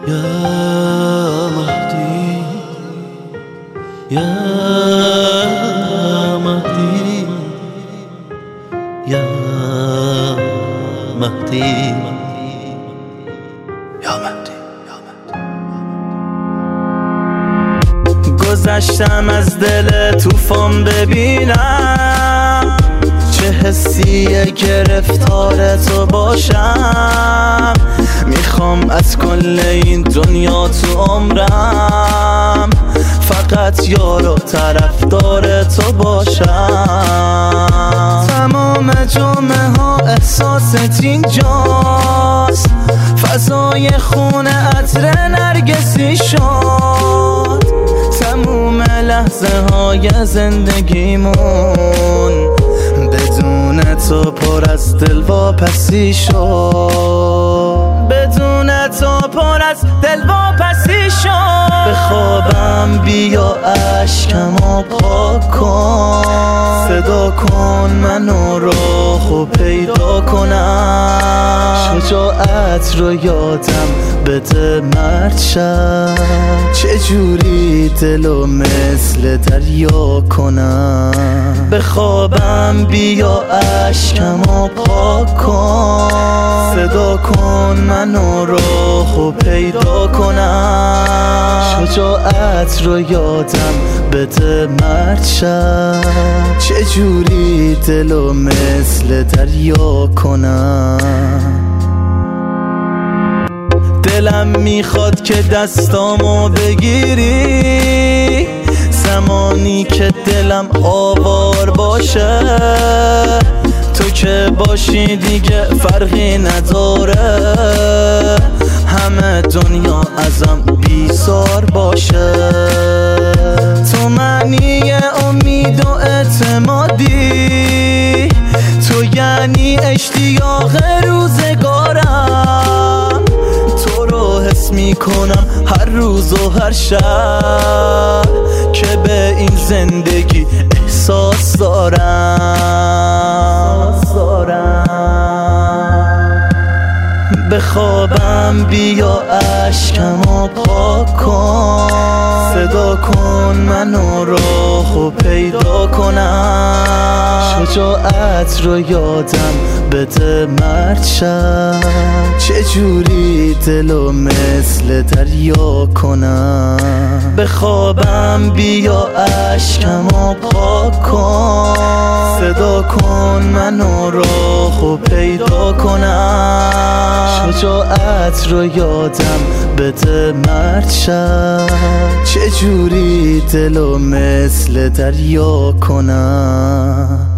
یا مهدی یا مهدی یا مهدی یا مهدی. گذشتم از دل طوفان ببینم چه حسیه گرفتار تو باشم. میخوام از کل این دنیا تو عمرم فقط یار و طرفدار تو باشم. تمام جمعه ها احساست اینجاست، فضای خونه عطر نرگسی شد. تموم لحظه های زندگیمون بدون تو پر از دلواپسی شد. بدون تو پر از دلواپسی شد. بخوابم بیا اشکمو پاک کن، صدا کن منو راهو پیدا کنم. شجاعت رو یادم بده مرد شم، چجوری دلو مثل دریا کنم. بخوابم بیا اشکمو پاک کن، صدا کن منو راهو پیدا کنم. شجاعت رو یادم بده مرد شم، چجوری دلو مثل دریا کنم. دلم میخواد که دستامو بگیری، زمانی که دلم آوار باشه. تو که باشی دیگه فرقی نداره، همه دنیا ازم بیزار باشه. تو معنی امید و اعتمادی، تو یعنی اشتیاق روزگارم. تو رو حس میکنم هر روز و هر شب که به این زندگی احساس دارم. بخوابم بیا اشکمو پاک کن، صدا کن منو راهو پیدا کنم. شجاعت رو یادم بده مرد شم، چجوری دلو مثل دریا کنم. بخوابم بیا اشکمو پاک کن، صدا کن منو راهو پیدا کنم. شجاعت رو یادم بده مرد شم، چجوری دلو مثل دریا کنم.